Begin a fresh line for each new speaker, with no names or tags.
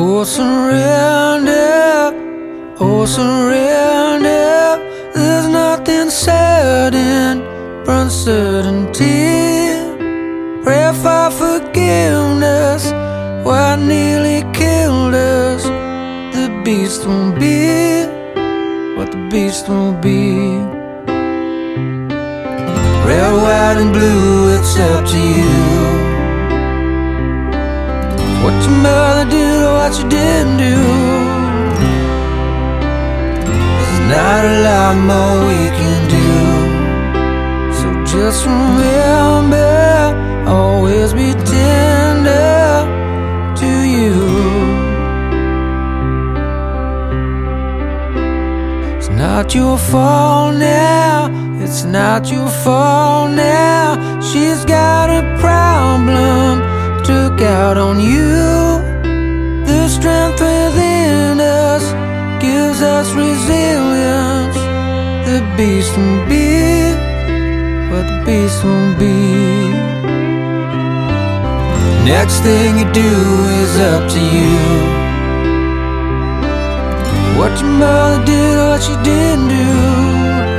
Oh, surrender, oh, surrender. There's nothing certain, uncertainty. Pray for forgiveness, what nearly killed us. The beast won't be what the beast won't be. Red, white, and blue, it's up to you. What your mother did or what you didn't do. There's not a lot more we can do. So just remember, always be tender to you. It's not your fault now, it's not your fault now. She's got a problem, took out on you. The strength within us gives us resilience. The beast won't be what the beast won't be. Next thing you do is up to you. What your mother did or what she didn't do.